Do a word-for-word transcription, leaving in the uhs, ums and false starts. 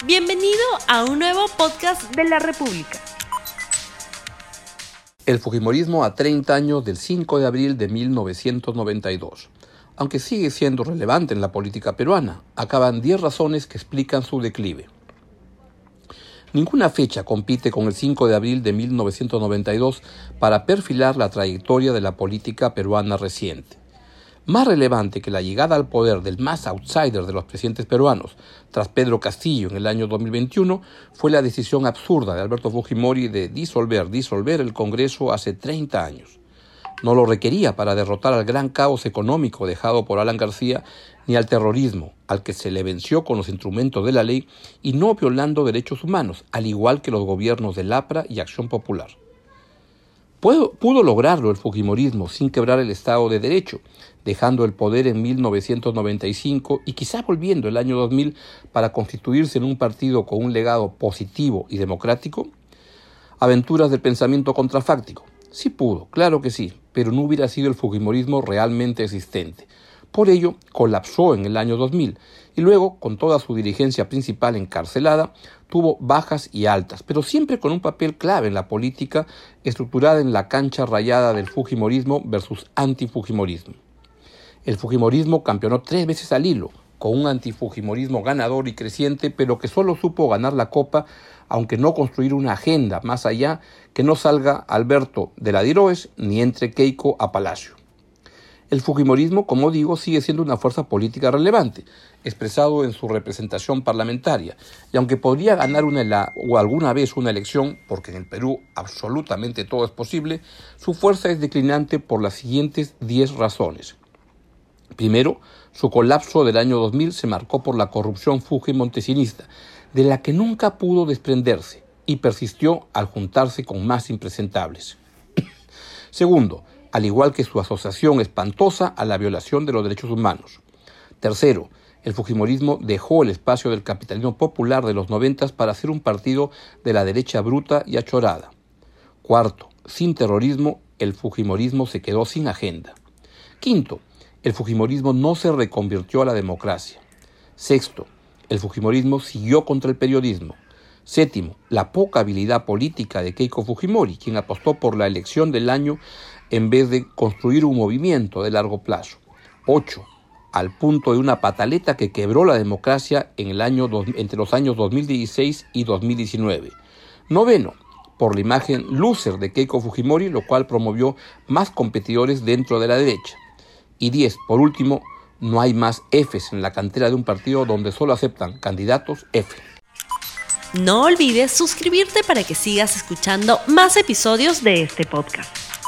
Bienvenido a un nuevo podcast de la República. El fujimorismo a treinta años del cinco de abril de mil novecientos noventa y dos. Aunque sigue siendo relevante en la política peruana, acaban diez razones que explican su declive. Ninguna fecha compite con el cinco de abril de mil novecientos noventa y dos para perfilar la trayectoria de la política peruana reciente. Más relevante que la llegada al poder del más outsider de los presidentes peruanos, tras Pedro Castillo en el año dos mil veintiuno, fue la decisión absurda de Alberto Fujimori de disolver, disolver el Congreso hace treinta años. No lo requería para derrotar al gran caos económico dejado por Alan García, ni al terrorismo, al que se le venció con los instrumentos de la ley y no violando derechos humanos, al igual que los gobiernos del APRA y Acción Popular. Pudo, pudo lograrlo el fujimorismo sin quebrar el Estado de Derecho, dejando el poder en mil novecientos noventa y cinco y quizá volviendo el año dos mil para constituirse en un partido con un legado positivo y democrático. Aventuras del pensamiento contrafáctico. Sí pudo, claro que sí, pero no hubiera sido el fujimorismo realmente existente. Por ello, colapsó en el año dos mil y luego, con toda su dirigencia principal encarcelada, tuvo bajas y altas, pero siempre con un papel clave en la política estructurada en la cancha rayada del fujimorismo versus antifujimorismo. El fujimorismo campeonó tres veces al hilo, con un antifujimorismo ganador y creciente, pero que solo supo ganar la copa, aunque no construir una agenda más allá que no salga Alberto de la Diroes ni entre Keiko a Palacio. El fujimorismo, como digo, sigue siendo una fuerza política relevante, expresado en su representación parlamentaria, y aunque podría ganar una o alguna vez una elección, porque en el Perú absolutamente todo es posible, su fuerza es declinante por las siguientes diez razones. Primero, su colapso del año dos mil se marcó por la corrupción fujimontesinista, de la que nunca pudo desprenderse y persistió al juntarse con más impresentables. Segundo, al igual que su asociación espantosa a la violación de los derechos humanos. Tercero, el fujimorismo dejó el espacio del capitalismo popular de los noventas para ser un partido de la derecha bruta y achorada. Cuarto, sin terrorismo, el fujimorismo se quedó sin agenda. Quinto, el fujimorismo no se reconvirtió a la democracia. Sexto, el fujimorismo siguió contra el periodismo. Séptimo, la poca habilidad política de Keiko Fujimori, quien apostó por la elección del año en vez de construir un movimiento de largo plazo. Ocho, al punto de una pataleta que quebró la democracia en el año dos, entre los años dos mil dieciséis y dos mil diecinueve. Noveno, por la imagen loser de Keiko Fujimori, lo cual promovió más competidores dentro de la derecha. Y diez, por último, no hay más Fs en la cantera de un partido donde solo aceptan candidatos F. No olvides suscribirte para que sigas escuchando más episodios de este podcast.